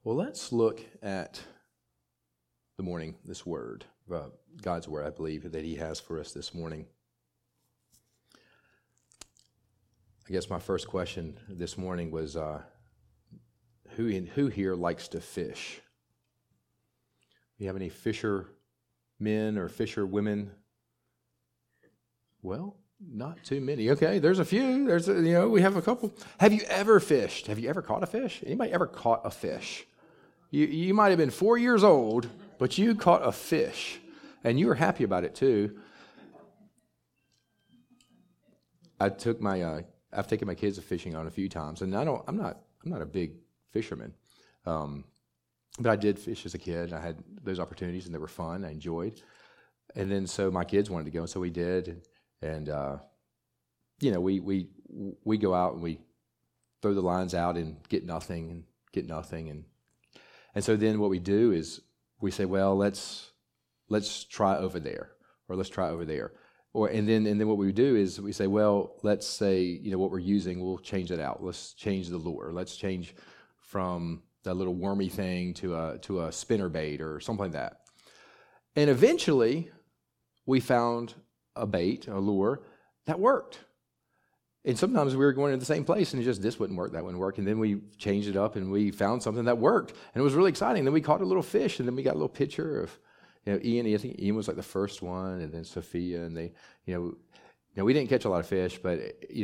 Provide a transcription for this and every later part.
Well, let's look at this word, God's word, I believe, that he has for us this morning. I guess my first question this morning was, who here likes to fish? Do you have any fishermen or fisherwomen? Well, not too many. Okay, there's a few. We have a couple. Have you ever fished? Have you ever caught a fish? Anybody ever caught a fish? You might have been 4 years old, but you caught a fish, and you were happy about it too. I've taken my kids fishing on a few times, and I'm not a big fisherman, but I did fish as a kid. I had those opportunities, and they were fun. I enjoyed, and then so my kids wanted to go, and so we did, and we go out and we throw the lines out and get nothing, and so then what we do is we say, well, let's try over there, or let's try over there. And then what we do is we say, well, let's say, what we're using, we'll change it out. Let's change the lure. Let's change from that little wormy thing to a spinner bait or something like that. And eventually we found a bait, a lure, that worked. And sometimes we were going to the same place and this wouldn't work, that wouldn't work. And then we changed it up and we found something that worked. And it was really exciting. Then we caught a little fish, and then we got a little picture of Ian. I think Ian was like the first one, and then Sophia, and they, we didn't catch a lot of fish, but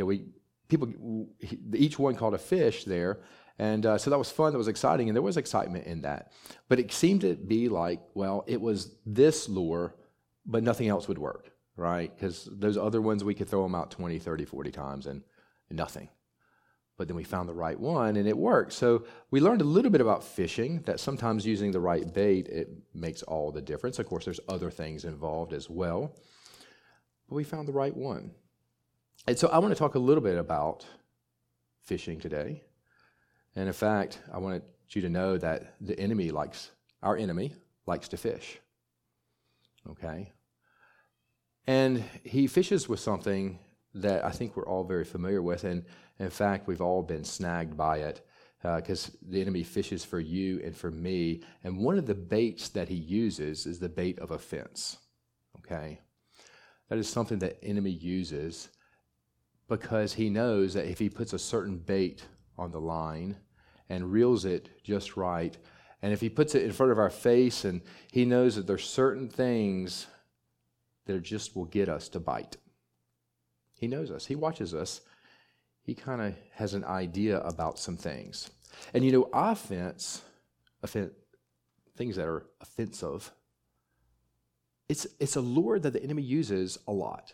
each one caught a fish there, and so that was fun. That was exciting, and there was excitement in that. But it seemed to be like, well, it was this lure, but nothing else would work, right? Because those other ones, we could throw them out 20, 30, 40 times, and nothing. But then we found the right one, and it worked. So we learned a little bit about fishing, that sometimes using the right bait, it makes all the difference. Of course, there's other things involved as well. But we found the right one. And so I want to talk a little bit about fishing today. And in fact, I want you to know that our enemy likes to fish. Okay? And he fishes with something that I think we're all very familiar with, and in fact, we've all been snagged by it because the enemy fishes for you and for me, and one of the baits that he uses is the bait of offense, okay? That is something that enemy uses because he knows that if he puts a certain bait on the line and reels it just right, and if he puts it in front of our face, and he knows that there's certain things that just will get us to bite. He knows us. He watches us. He kind of has an idea about some things. And offense, things that are offensive, it's a lure that the enemy uses a lot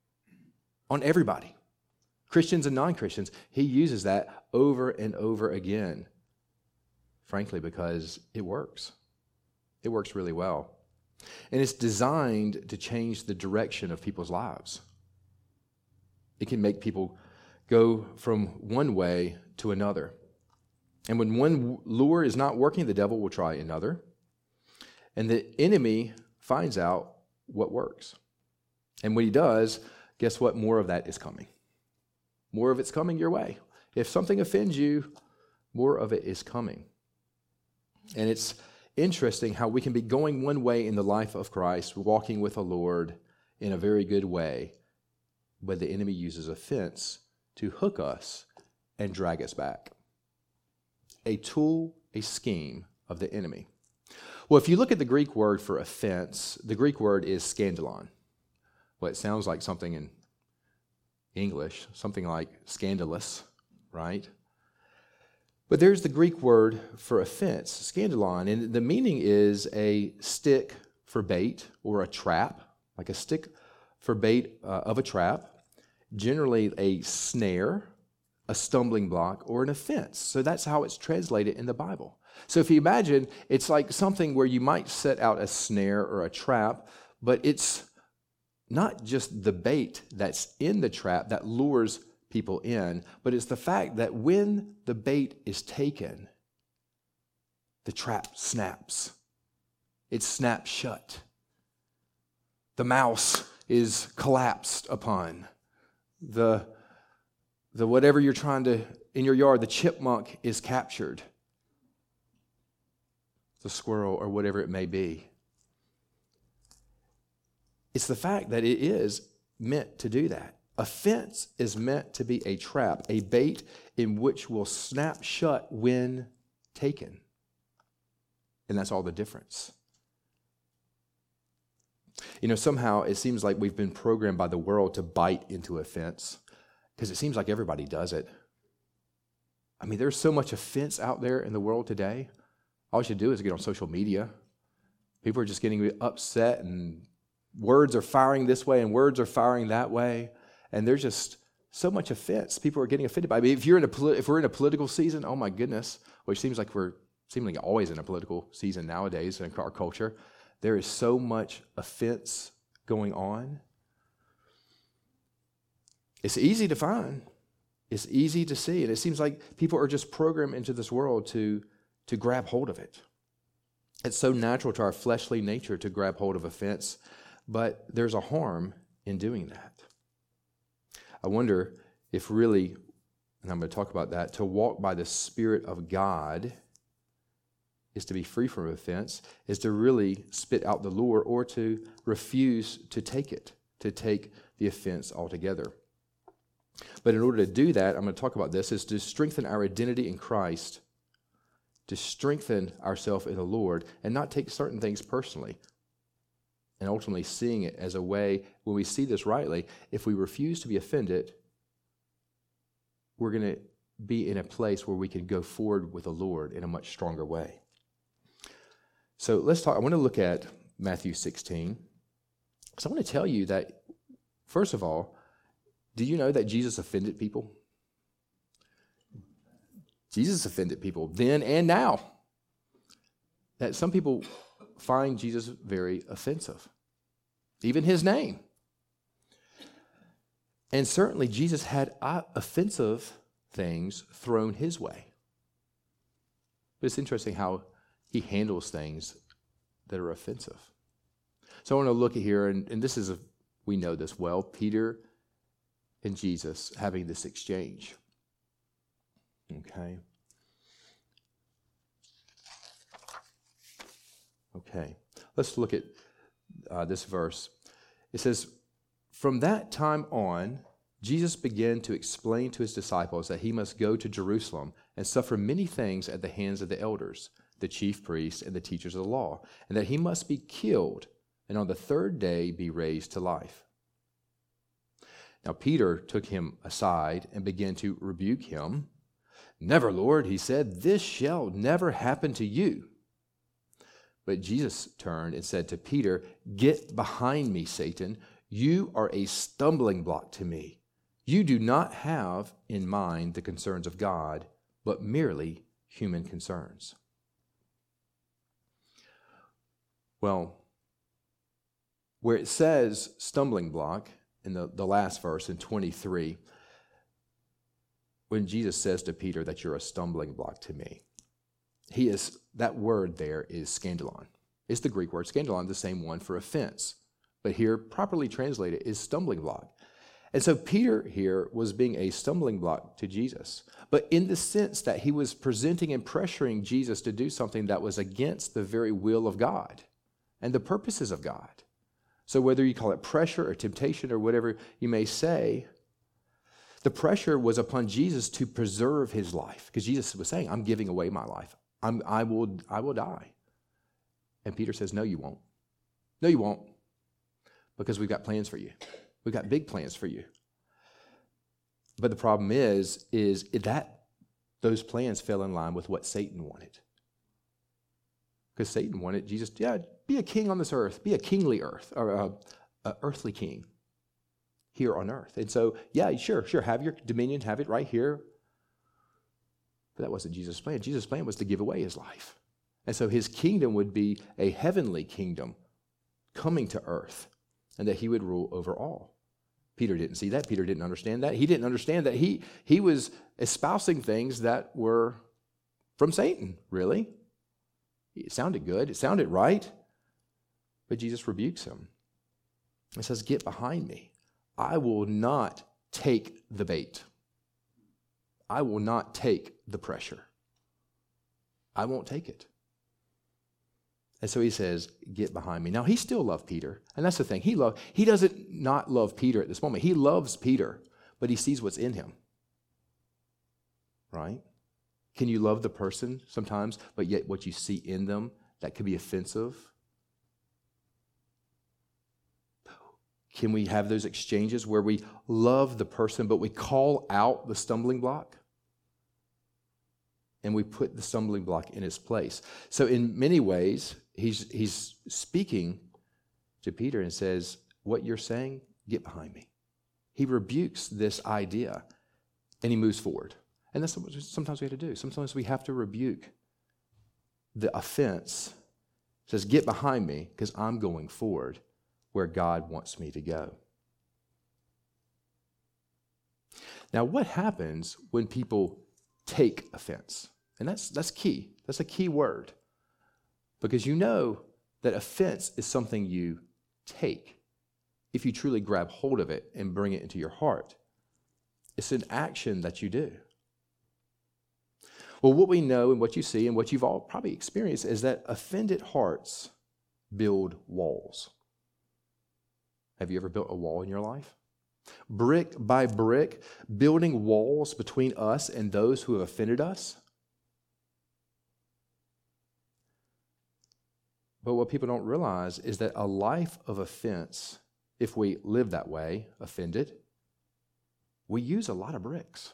on everybody. Christians and non-Christians, he uses that over and over again, frankly, because it works. It works really well. And it's designed to change the direction of people's lives. It can make people go from one way to another. And when one lure is not working, the devil will try another. And the enemy finds out what works. And when he does, guess what? More of that is coming. More of it's coming your way. If something offends you, more of it is coming. And it's interesting how we can be going one way in the life of Christ, walking with the Lord in a very good way, but the enemy uses offense to hook us and drag us back. A tool, a scheme of the enemy. Well, if you look at the Greek word for offense, the Greek word is scandalon. Well, it sounds like something in English, something like scandalous, right? But there's the Greek word for offense, scandalon, and the meaning is a stick for bait or a trap, like a stick for bait of a trap, generally a snare, a stumbling block, or an offense. So that's how it's translated in the Bible. So if you imagine, it's like something where you might set out a snare or a trap, but it's not just the bait that's in the trap that lures people in, but it's the fact that when the bait is taken, the trap snaps. It snaps shut. The mouse is collapsed upon. The whatever you're trying to, in your yard, the chipmunk is captured. the squirrel, or whatever it may be. It's the fact that it is meant to do that. Offense is meant to be a trap, a bait in which will snap shut when taken. And that's all the difference. Somehow it seems like we've been programmed by the world to bite into offense because it seems like everybody does it. I mean, there's so much offense out there in the world today. All you should do is get on social media. People are just getting upset, and words are firing this way and words are firing that way. And there's just so much offense. People are getting offended by it. I mean, if we're in a political season, oh my goodness, which seems like we're seemingly always in a political season nowadays in our culture, there is so much offense going on. It's easy to find. It's easy to see. And it seems like people are just programmed into this world to grab hold of it. It's so natural to our fleshly nature to grab hold of offense, but there's a harm in doing that. I wonder if really, and I'm going to talk about that, to walk by the Spirit of God is to be free from offense, is to really spit out the lure or to refuse to take it, to take the offense altogether. But in order to do that, I'm going to talk about this, is to strengthen our identity in Christ, to strengthen ourselves in the Lord, and not take certain things personally. And ultimately seeing it as a way, when we see this rightly, if we refuse to be offended, we're going to be in a place where we can go forward with the Lord in a much stronger way. So let's talk. I want to look at Matthew 16. So I want to tell you that, first of all, do you know that Jesus offended people? Jesus offended people then and now. That some people find Jesus very offensive, even his name. And certainly Jesus had offensive things thrown his way. But it's interesting how he handles things that are offensive. So I want to look at here, and this is, we know this well, Peter and Jesus having this exchange. Okay. Let's look at this verse. It says, "From that time on, Jesus began to explain to his disciples that he must go to Jerusalem and suffer many things at the hands of the elders, the chief priests, and the teachers of the law, and that he must be killed and on the third day be raised to life." Now Peter took him aside and began to rebuke him. "Never, Lord," he said, "this shall never happen to you." But Jesus turned and said to Peter, "Get behind me, Satan. You are a stumbling block to me. You do not have in mind the concerns of God, but merely human concerns." Well, where it says stumbling block in the last verse in 23, when Jesus says to Peter that you're a stumbling block to me, that word there is scandalon. It's the Greek word scandalon, the same one for offense. But here, properly translated, is stumbling block. And so Peter here was being a stumbling block to Jesus, but in the sense that he was presenting and pressuring Jesus to do something that was against the very will of God and the purposes of God. So whether you call it pressure or temptation or whatever you may say, the pressure was upon Jesus to preserve his life, because Jesus was saying, "I'm giving away my life. I will die." And Peter says, "No, you won't. No, you won't. Because we've got plans for you. We've got big plans for you." But the problem is that those plans fell in line with what Satan wanted. Because Satan wanted Jesus, be a king on this earth, be a kingly earth, or a earthly king here on earth. And so, sure, have your dominion, have it right here. But that wasn't Jesus' plan. Jesus' plan was to give away his life. And so his kingdom would be a heavenly kingdom coming to earth, and that he would rule over all. Peter didn't see that. Peter didn't understand that. He didn't understand that he was espousing things that were from Satan, really. It sounded good. It sounded right. But Jesus rebukes him. He says, "Get behind me. I will not take the bait. I will not take the pressure. I won't take it." And so he says, get behind me. Now, he still loved Peter. And that's the thing. He doesn't not love Peter at this moment. He loves Peter, but he sees what's in him. Right? Can you love the person sometimes, but yet what you see in them, that could be offensive? Can we have those exchanges where we love the person, but we call out the stumbling block? And we put the stumbling block in its place. So in many ways, he's speaking to Peter and says, what you're saying, get behind me. He rebukes this idea and he moves forward. And that's what sometimes we have to do. Sometimes we have to rebuke the offense. He says, get behind me because I'm going forward where God wants me to go. Now, what happens when people take offense? And that's key. That's a key word. Because you know that offense is something you take if you truly grab hold of it and bring it into your heart. It's an action that you do. Well, what we know and what you see and what you've all probably experienced is that offended hearts build walls. Have you ever built a wall in your life? Brick by brick, building walls between us and those who have offended us. But what people don't realize is that a life of offense, if we live that way, offended, we use a lot of bricks.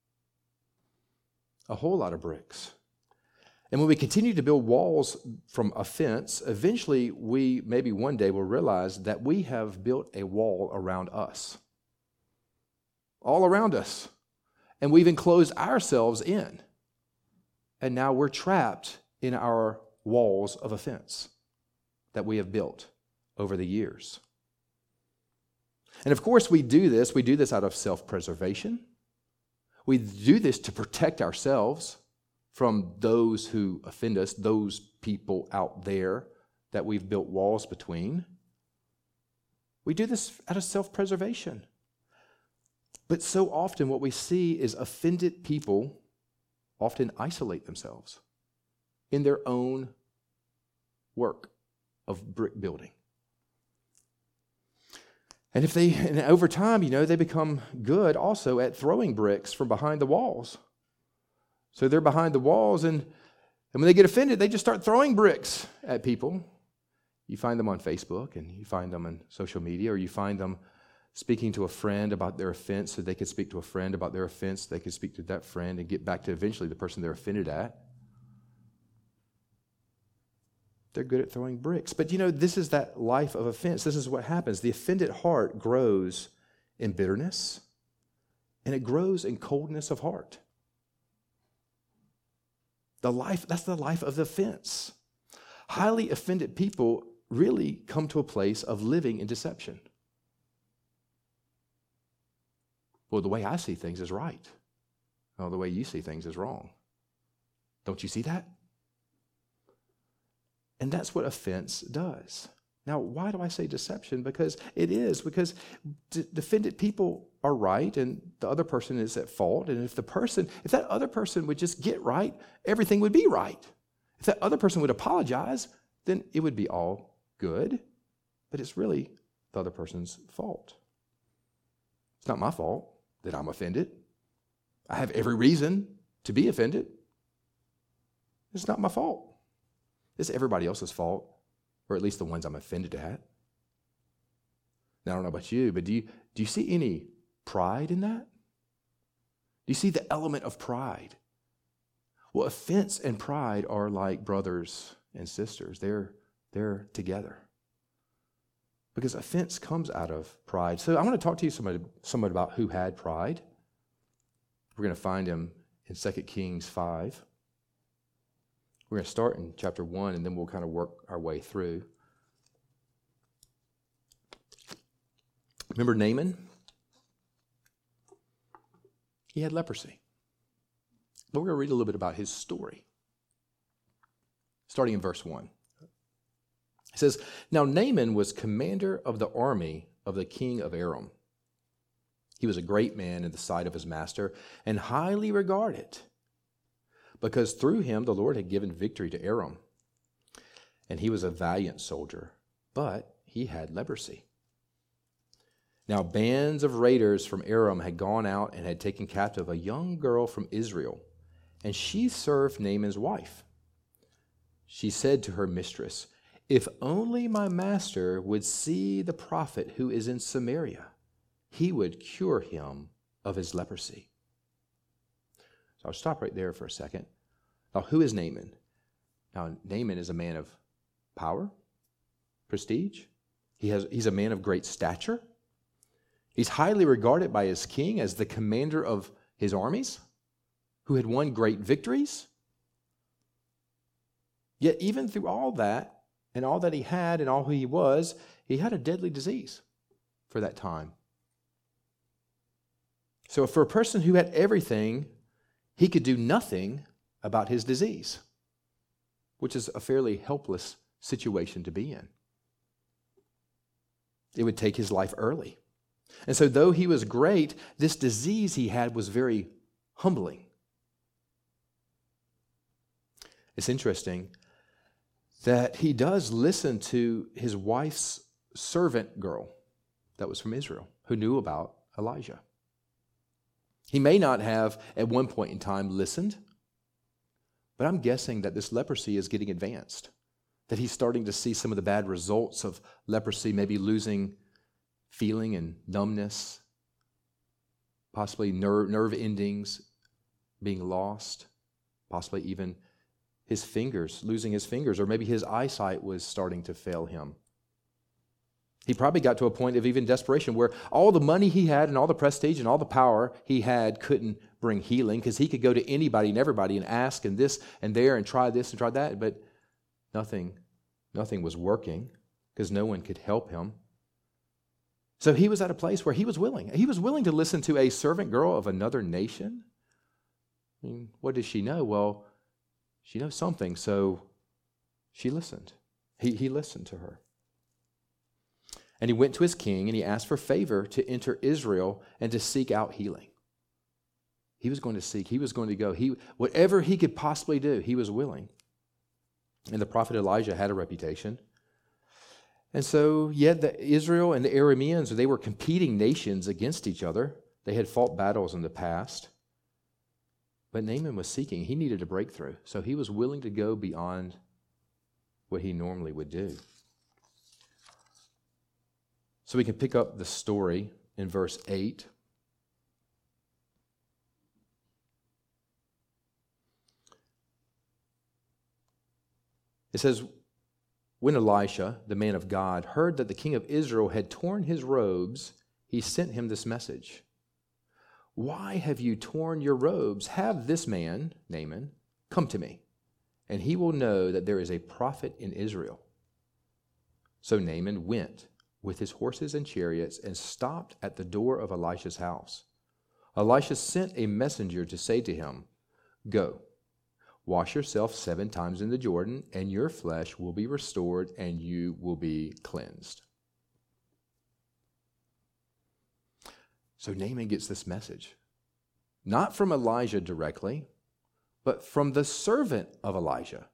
A whole lot of bricks. And when we continue to build walls from offense, eventually we maybe one day will realize that we have built a wall around us. All around us. And we've enclosed ourselves in. And now we're trapped in our walls of offense that we have built over the years. And of course we do this out of self-preservation. We do this to protect ourselves from those who offend us, those people out there that we've built walls between. We do this out of self-preservation. But so often what we see is offended people often isolate themselves in their own work of brick building. And over time, they become good also at throwing bricks from behind the walls. So they're behind the walls, and when they get offended, they just start throwing bricks at people. You find them on Facebook, and you find them on social media, or you find them speaking to a friend about their offense so they could speak to a friend about their offense. They could speak to that friend and get back to eventually the person they're offended at. They're good at throwing bricks. But this is that life of offense. This is what happens. The offended heart grows in bitterness, and it grows in coldness of heart. That's the life of the offense. Highly offended people really come to a place of living in deception. Well, the way I see things is right. Well, the way you see things is wrong. Don't you see that? And that's what offense does. Now, why do I say deception? Because offended people are right and the other person is at fault. And if that other person would just get right, everything would be right. If that other person would apologize, then it would be all good. But it's really the other person's fault. It's not my fault that I'm offended. I have every reason to be offended. It's not my fault. It's everybody else's fault, or at least the ones I'm offended at. Now, I don't know about you, but do you see any pride in that? Do you see the element of pride? Well, offense and pride are like brothers and sisters. They're together. Because offense comes out of pride. So I want to talk to you somewhat about who had pride. We're going to find him in 2 Kings 5. We're going to start in chapter 1, and then we'll kind of work our way through. Remember Naaman? He had leprosy. But we're going to read a little bit about his story. Starting in verse 1. It says, Now Naaman was commander of the army of the king of Aram. He was a great man in the sight of his master and highly regarded, because through him the Lord had given victory to Aram. and he was a valiant soldier, but he had leprosy. Now, bands of raiders from Aram had gone out and had taken captive a young girl from Israel, and she served Naaman's wife. She said to her mistress, "If only my master would see the prophet who is in Samaria, he would cure him of his leprosy." So I'll stop right there for a second. Now, who is Naaman? Now, Naaman is a man of power, prestige. He's a man of great stature. He's highly regarded by his king as the commander of his armies, who had won great victories. Yet even through all that, and all that he had and all who he was, he had a deadly disease for that time. So for a person who had everything, he could do nothing about his disease, which is a fairly helpless situation to be in. It would take his life early. And so though he was great, this disease he had was very humbling. It's interesting that he does listen to his wife's servant girl that was from Israel, who knew about Elijah. He may not have at one point in time listened, but I'm guessing that this leprosy is getting advanced, that he's starting to see some of the bad results of leprosy, maybe losing feeling and numbness, possibly nerve endings being lost, possibly even his fingers, losing his fingers, or maybe his eyesight was starting to fail him. He probably got to a point of even desperation where all the money he had and all the prestige and all the power he had couldn't bring healing, because he could go to anybody and everybody and ask and this and there and try this and try that, but nothing was working because no one could help him. So he was at a place where he was willing. He was willing to listen to a servant girl of another nation. I mean, what does she know? Well, she knows something, so she listened. He listened to her. And he went to his king and he asked for favor to enter Israel and to seek out healing. He was going to seek, he was going to go. Whatever he could possibly do, he was willing. And the prophet Elijah had a reputation. And so, yet Israel and the Arameans, they were competing nations against each other. They had fought battles in the past. But Naaman was seeking. He needed a breakthrough. So he was willing to go beyond what he normally would do. So we can pick up the story in verse 8. It says, when Elisha, the man of God, heard that the king of Israel had torn his robes, he sent him this message. Why have you torn your robes? Have this man, Naaman, come to me, and he will know that there is a prophet in Israel. So Naaman went with his horses and chariots and stopped at the door of Elisha's house. Elisha sent a messenger to say to him, "Go, wash yourself 7 times in the Jordan, and your flesh will be restored, and you will be cleansed." So Naaman gets this message, not from Elijah directly, but from the servant of Elijah.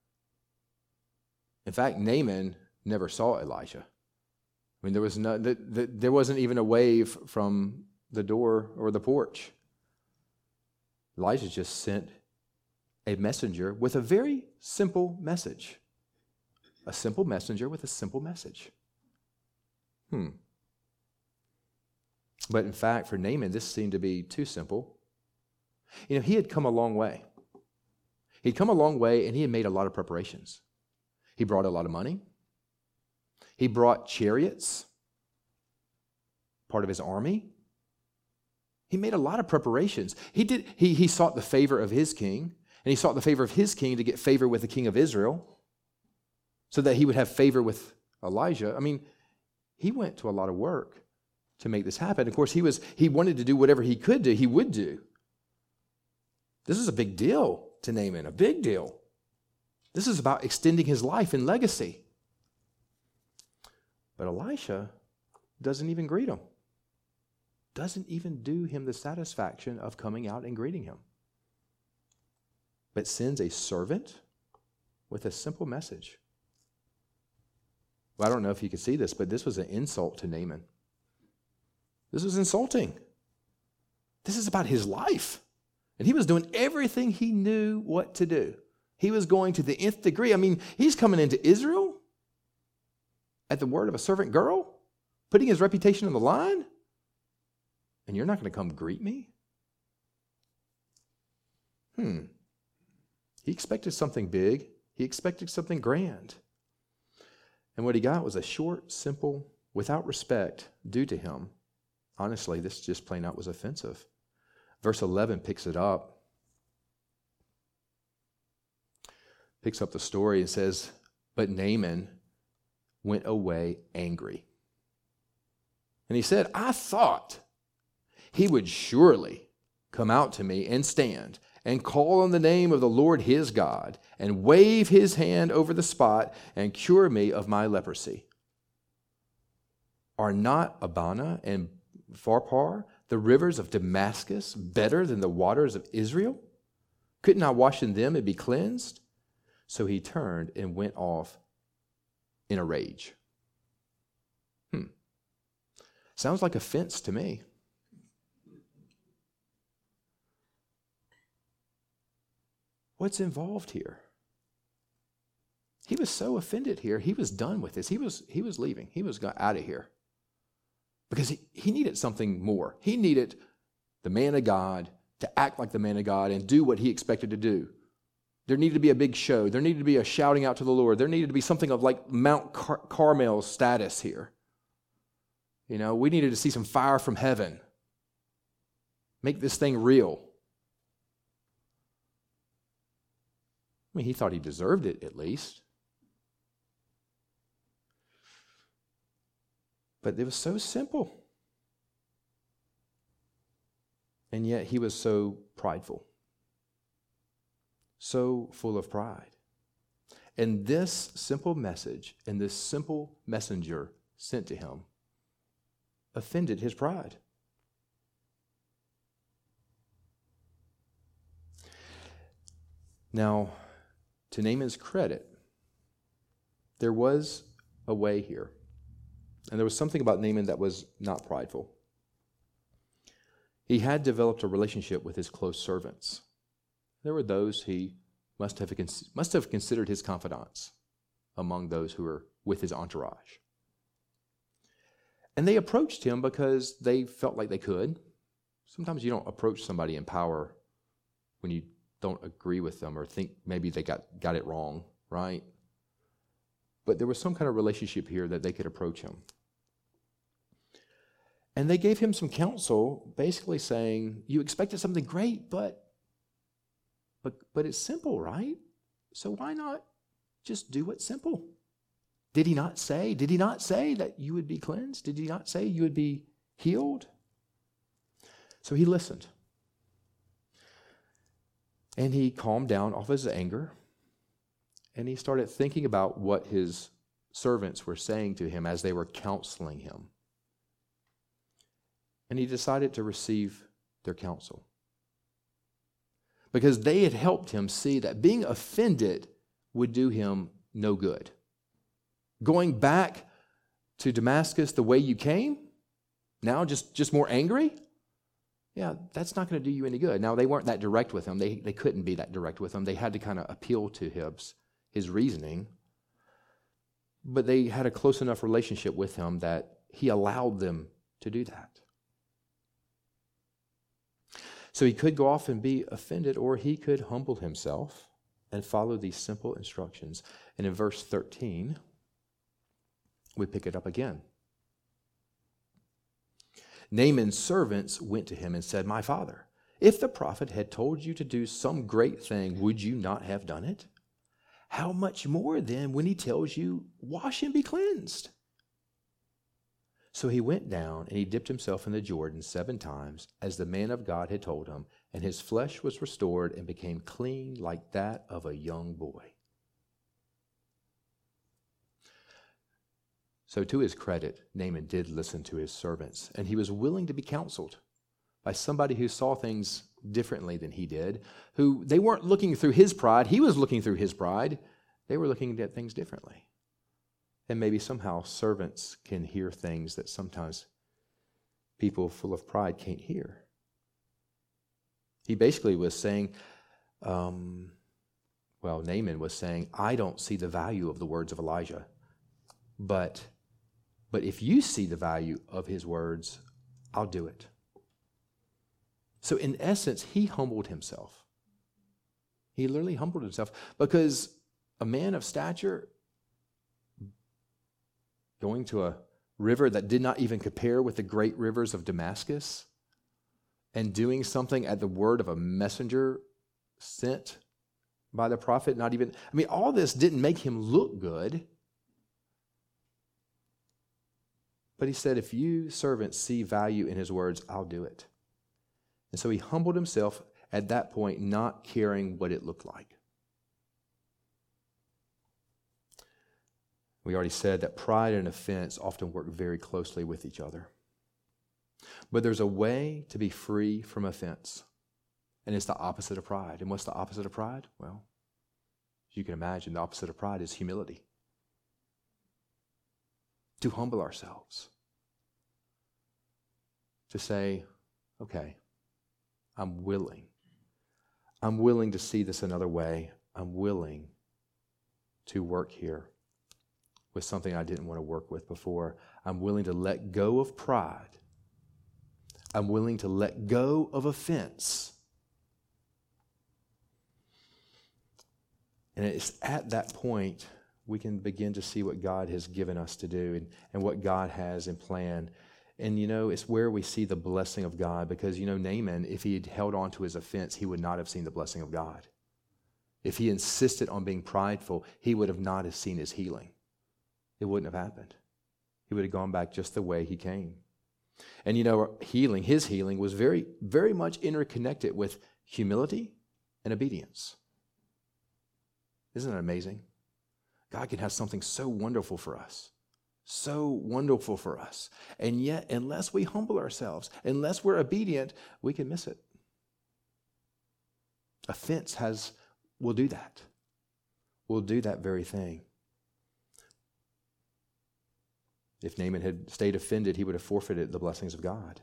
In fact, Naaman never saw Elijah. I mean, there wasn't even a wave from the door or the porch. Elijah just sent a messenger with a very simple message. A simple messenger with a simple message. But in fact, for Naaman, this seemed to be too simple. You know, he had come a long way. He'd come a long way, and he had made a lot of preparations. He brought a lot of money. He brought chariots, part of his army. He made a lot of preparations. He sought the favor of his king, and he sought the favor of his king to get favor with the king of Israel so that he would have favor with Elijah. I mean, he went to a lot of work to make this happen. Of course, he wanted to do whatever he could do, he would do. This is a big deal to Naaman, a big deal. This is about extending his life and legacy. But Elisha doesn't even greet him. Doesn't even do him the satisfaction of coming out and greeting him. But sends a servant with a simple message. Well, I don't know if you can see this, but this was an insult to Naaman. This was insulting. This is about his life. And he was doing everything he knew what to do. He was going to the nth degree. I mean, he's coming into Israel at the word of a servant girl, putting his reputation on the line, and you're not going to come greet me? He expected something big. He expected something grand. And what he got was a short, simple, without respect due to him. Honestly, this just plain out was offensive. Verse 11 picks it up. Picks up the story and says, but Naaman went away angry. And he said, I thought he would surely come out to me and stand and call on the name of the Lord his God and wave his hand over the spot and cure me of my leprosy. Are not Abana and Pharpar, the rivers of Damascus, better than the waters of Israel? Couldn't I wash in them and be cleansed? So he turned and went off in a rage. Sounds like offense to me. What's involved here? He was so offended here. He was done with this. He was leaving. He was out of here. Because he needed something more. He needed the man of God to act like the man of God and do what he expected to do. There needed to be a big show. There needed to be a shouting out to the Lord. There needed to be something of like Mount Carmel status here. You know, we needed to see some fire from heaven. Make this thing real. I mean, he thought he deserved it at least. But it was so simple. And yet he was so prideful. So full of pride. And this simple message and this simple messenger sent to him offended his pride. Now, to Naaman's credit, there was a way here. And there was something about Naaman that was not prideful. He had developed a relationship with his close servants. There were those he must have considered his confidants among those who were with his entourage. And they approached him because they felt like they could. Sometimes you don't approach somebody in power when you don't agree with them or think maybe they got it wrong, right? But there was some kind of relationship here that they could approach him. And they gave him some counsel, basically saying, you expected something great, but it's simple, right? So why not just do what's simple? Did he not say that you would be cleansed? Did he not say you would be healed? So he listened. And he calmed down off his anger. And he started thinking about what his servants were saying to him as they were counseling him. And he decided to receive their counsel. Because they had helped him see that being offended would do him no good. Going back to Damascus the way you came, now just more angry, yeah, that's not going to do you any good. Now, they weren't that direct with him. They couldn't be that direct with him. They had to kind of appeal to his reasoning. But they had a close enough relationship with him that he allowed them to do that. So he could go off and be offended, or he could humble himself and follow these simple instructions. And in verse 13, we pick it up again. Naaman's servants went to him and said, my father, if the prophet had told you to do some great thing, would you not have done it? How much more then when he tells you, wash and be cleansed? So he went down and he dipped himself in the Jordan 7 times, as the man of God had told him, and his flesh was restored and became clean like that of a young boy. So to his credit, Naaman did listen to his servants, and he was willing to be counseled by somebody who saw things differently than he did, who they weren't looking through his pride. He was looking through his pride. They were looking at things differently. And maybe somehow servants can hear things that sometimes people full of pride can't hear. He basically was saying, Naaman was saying, I don't see the value of the words of Elijah. But if you see the value of his words, I'll do it. So in essence, he humbled himself. He literally humbled himself because a man of stature going to a river that did not even compare with the great rivers of Damascus and doing something at the word of a messenger sent by the prophet, all this didn't make him look good. But he said, if you servants see value in his words, I'll do it. And so he humbled himself at that point, not caring what it looked like. We already said that pride and offense often work very closely with each other. But there's a way to be free from offense, and it's the opposite of pride. And what's the opposite of pride? Well, as you can imagine, the opposite of pride is humility. To humble ourselves. To say, okay, I'm willing. I'm willing to see this another way. I'm willing to work here with something I didn't want to work with before. I'm willing to let go of pride. I'm willing to let go of offense. And it's at that point we can begin to see what God has given us to do and what God has in plan. And, it's where we see the blessing of God because, Naaman, if he had held on to his offense, he would not have seen the blessing of God. If he insisted on being prideful, he would have not have seen his healing. It wouldn't have happened. He would have gone back just the way he came. And, his healing was very, very much interconnected with humility and obedience. Isn't that amazing? God can have something so wonderful for us. So wonderful for us. And yet, unless we humble ourselves, unless we're obedient, we can miss it. Offense will do that. Will do that very thing. If Naaman had stayed offended, he would have forfeited the blessings of God.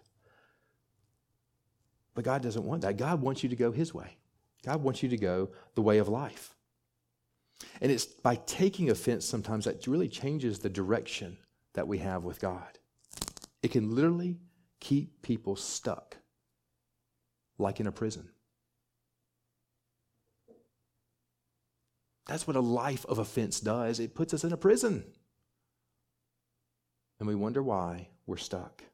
But God doesn't want that. God wants you to go his way. God wants you to go the way of life. And it's by taking offense sometimes that really changes the direction that we have with God. It can literally keep people stuck, like in a prison. That's what a life of offense does. It puts us in a prison. And we wonder why we're stuck.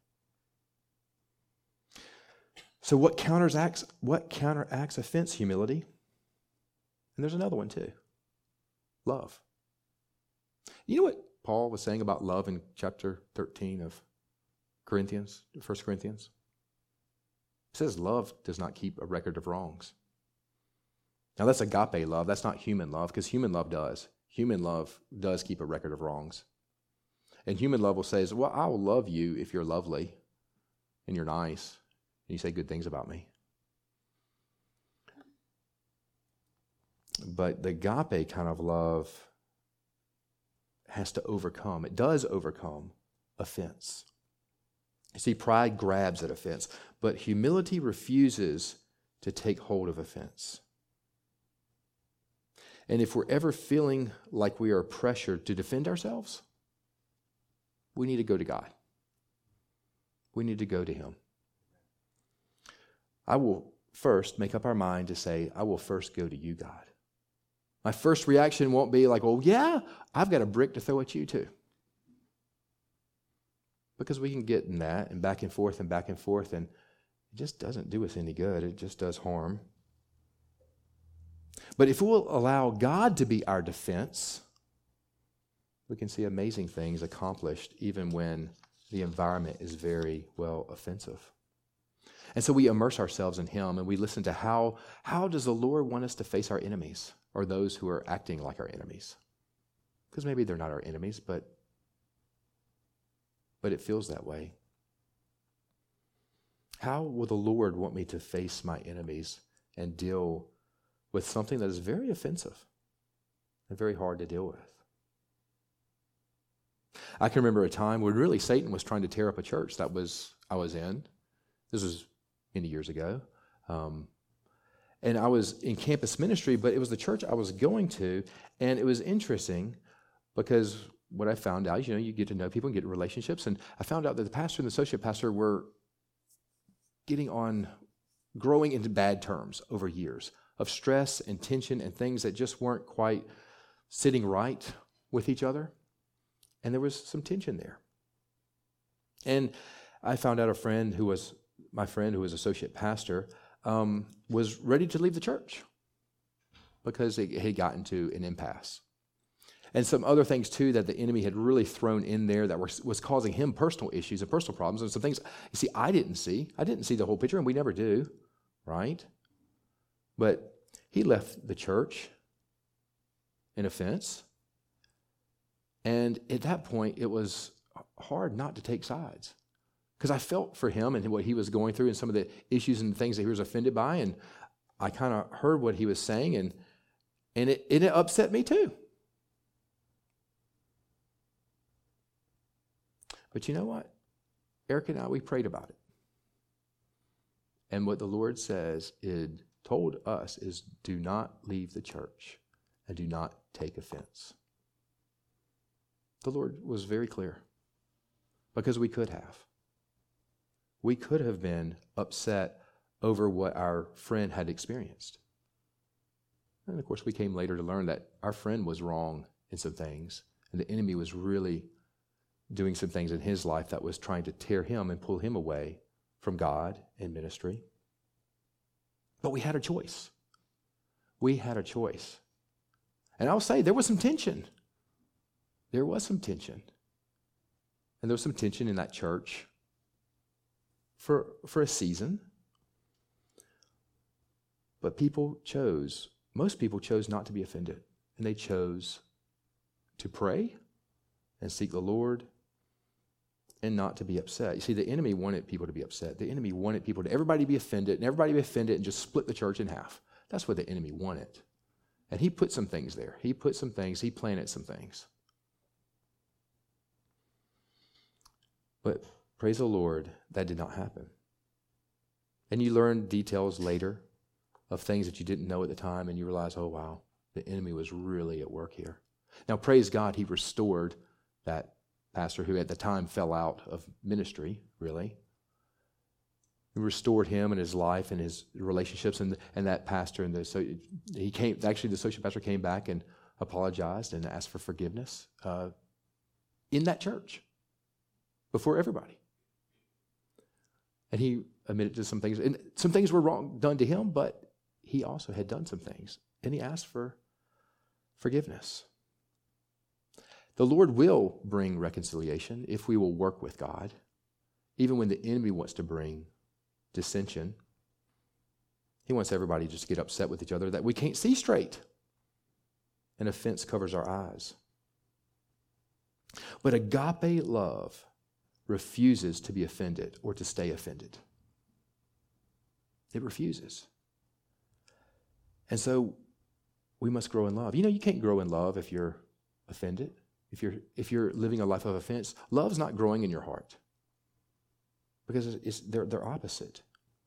So what counteracts offense? Humility. And there's another one too. Love. You know what Paul was saying about love in chapter 13 of 1 Corinthians? It says love does not keep a record of wrongs. Now that's agape love. That's not human love, because human love does. Human love does keep a record of wrongs. And human love will say, well, I will love you if you're lovely and you're nice and you say good things about me. But the agape kind of love has to overcome. It does overcome offense. You see, pride grabs at offense, but humility refuses to take hold of offense. And if we're ever feeling like we are pressured to defend ourselves, we need to go to God. We need to go to Him. I will first make up our mind to say, I will first go to you, God. My first reaction won't be like, oh yeah, I've got a brick to throw at you too. Because we can get in that and back and forth, and it just doesn't do us any good. It just does harm. But if we'll allow God to be our defense, we can see amazing things accomplished even when the environment is very, offensive. And so we immerse ourselves in Him and we listen to how does the Lord want us to face our enemies or those who are acting like our enemies? Because maybe they're not our enemies, but it feels that way. How will the Lord want me to face my enemies and deal with something that is very offensive and very hard to deal with? I can remember a time when really Satan was trying to tear up a church I was in. This was many years ago. And I was in campus ministry, but it was the church I was going to, and it was interesting because what I found out, you get to know people and get relationships, and I found out that the pastor and the associate pastor were growing into bad terms over years of stress and tension and things that just weren't quite sitting right with each other, and there was some tension there. And I found out my friend who was associate pastor, was ready to leave the church because it had gotten to an impasse. And some other things, too, that the enemy had really thrown in there that was causing him personal issues and personal problems, and some things, I didn't see. I didn't see the whole picture, and we never do, right? But he left the church in offense, and at that point, it was hard not to take sides. Because I felt for him and what he was going through and some of the issues and things that he was offended by, and I kind of heard what he was saying, and it upset me too. But you know what? Eric and I, we prayed about it. And what the Lord told us is, do not leave the church and do not take offense. The Lord was very clear because we could have. We could have been upset over what our friend had experienced. And of course, we came later to learn that our friend was wrong in some things, and the enemy was really doing some things in his life that was trying to tear him and pull him away from God and ministry. But we had a choice. We had a choice. And I'll say there was some tension. There was some tension. And there was some tension in that church for a season. But most people chose not to be offended. And they chose to pray and seek the Lord and not to be upset. You see, the enemy wanted people to be upset. The enemy wanted everybody to be offended, and everybody be offended and just split the church in half. That's what the enemy wanted. And he put some things there. He planted some things. But praise the Lord, that did not happen. And you learn details later of things that you didn't know at the time, and you realize, oh wow, the enemy was really at work here. Now, praise God, he restored that pastor who at the time fell out of ministry, really. He restored him and his life and his relationships, and that pastor, the associate pastor came back and apologized and asked for forgiveness in that church before everybody. And he admitted to some things, and some things were wrong done to him, but he also had done some things, and he asked for forgiveness. The Lord will bring reconciliation if we will work with God, even when the enemy wants to bring dissension. He wants everybody just to get upset with each other that we can't see straight. An offense covers our eyes. But agape love refuses to be offended or to stay offended. It refuses. And so we must grow in love. You can't grow in love if you're offended. If you're living a life of offense, love's not growing in your heart because they're opposite.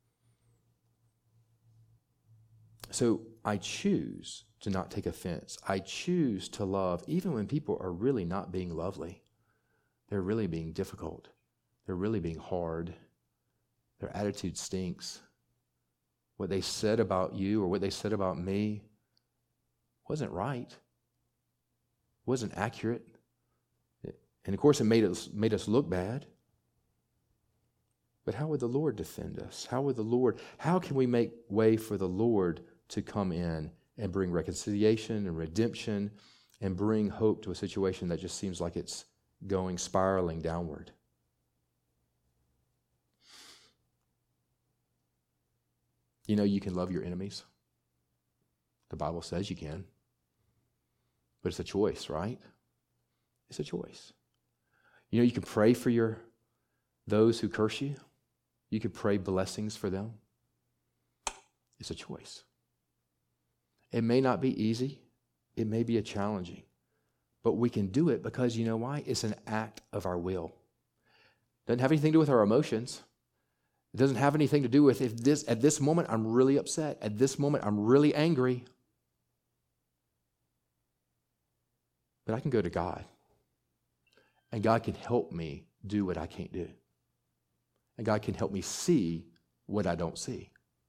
So I choose to not take offense. I choose to love even when people are really not being lovely. They're really being difficult. They're really being hard. Their attitude stinks. What they said about you or what they said about me wasn't right. Wasn't accurate. And of course it made us look bad. But how would the Lord defend us? How can we make way for the Lord to come in and bring reconciliation and redemption and bring hope to a situation that just seems like it's spiraling downward? You can love your enemies. The Bible says you can. But it's a choice, right? It's a choice. You can pray for those who curse you. You can pray blessings for them. It's a choice. It may not be easy. It may be challenging. But we can do it because you know why? It's an act of our will. Doesn't have anything to do with our emotions. It doesn't have anything to do with at this moment I'm really upset. At this moment I'm really angry. But I can go to God. And God can help me do what I can't do. And God can help me see what I don't see.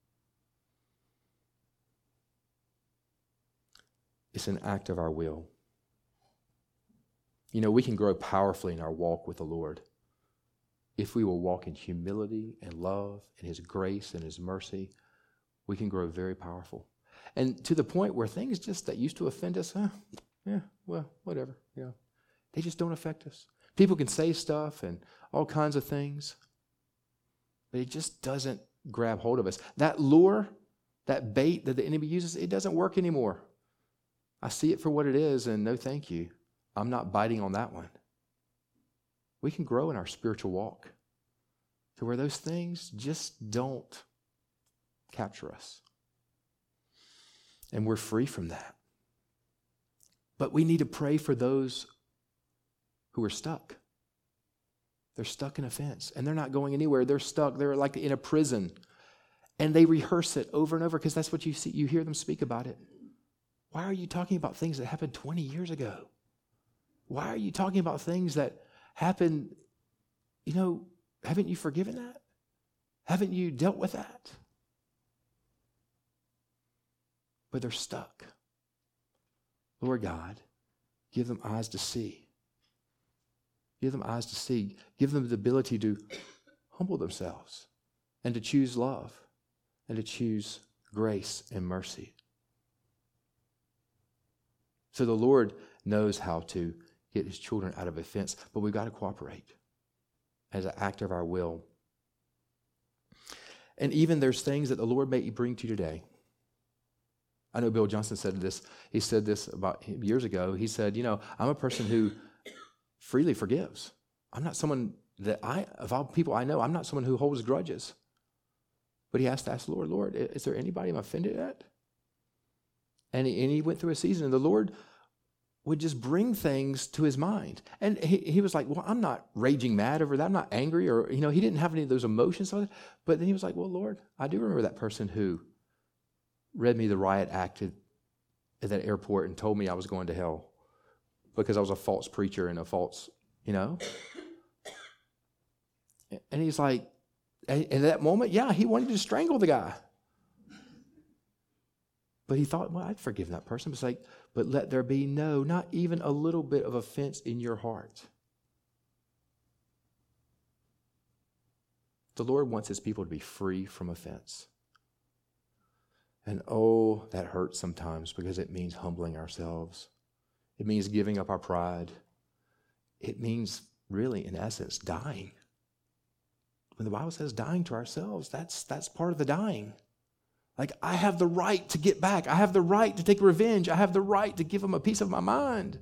It's an act of our will. You know, we can grow powerfully in our walk with the Lord if we will walk in humility and love and His grace and His mercy. We can grow very powerful. And to the point where things just that used to offend us, well, whatever, they just don't affect us. People can say stuff and all kinds of things, but it just doesn't grab hold of us. That lure, that bait that the enemy uses, it doesn't work anymore. I see it for what it is, and no thank you. I'm not biting on that one. We can grow in our spiritual walk to where those things just don't capture us. And we're free from that. But we need to pray for those who are stuck. They're stuck in offense, and they're not going anywhere. They're stuck. They're like in a prison, and they rehearse it over and over because that's what you see. You hear them speak about it. Why are you talking about things that happened 20 years ago? Why are you talking about things that happened, haven't you forgiven that? Haven't you dealt with that? But they're stuck. Lord God, give them eyes to see. Give them eyes to see. Give them the ability to humble themselves and to choose love and to choose grace and mercy. So the Lord knows how to get His children out of offense, but we've got to cooperate as an act of our will. And even there's things that the Lord may bring to you today. I know Bill Johnson said this. He said this about years ago. He said, I'm a person who freely forgives. I'm not someone of all people I know, I'm not someone who holds grudges. But he has to ask the Lord, is there anybody I'm offended at? And he went through a season, and the Lord would just bring things to his mind. And he was like, well, I'm not raging mad over that. I'm not angry, or, he didn't have any of those emotions. But then he was like, well, Lord, I do remember that person who read me the riot act at that airport and told me I was going to hell because I was a false preacher and a false, And he's like, in that moment, he wanted to strangle the guy. But he thought, well, I'd forgive that person. It's like, but let there be not even a little bit of offense in your heart. The Lord wants His people to be free from offense. And that hurts sometimes because it means humbling ourselves. It means giving up our pride. It means really, in essence, dying. When the Bible says dying to ourselves, that's part of the dying. Like, I have the right to get back. I have the right to take revenge. I have the right to give them a piece of my mind.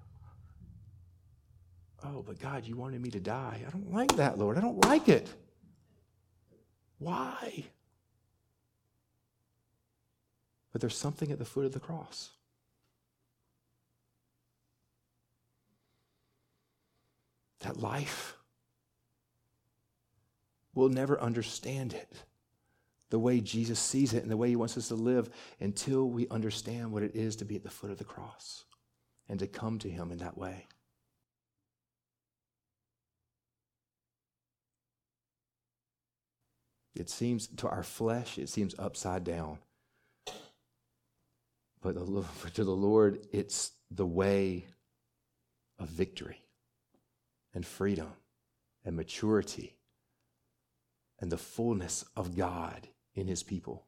Oh, but God, you wanted me to die. I don't like that, Lord. I don't like it. Why? But there's something at the foot of the cross. That life, we'll never understand it the way Jesus sees it and the way He wants us to live until we understand what it is to be at the foot of the cross and to come to Him in that way. It seems to our flesh, it seems upside down. But to the Lord, it's the way of victory and freedom and maturity and the fullness of God in His people.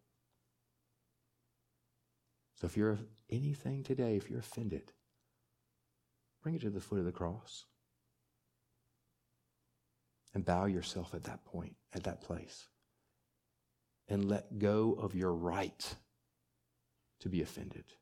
So if you're anything today, if you're offended, bring it to the foot of the cross and bow yourself at that point, at that place, and let go of your right to be offended.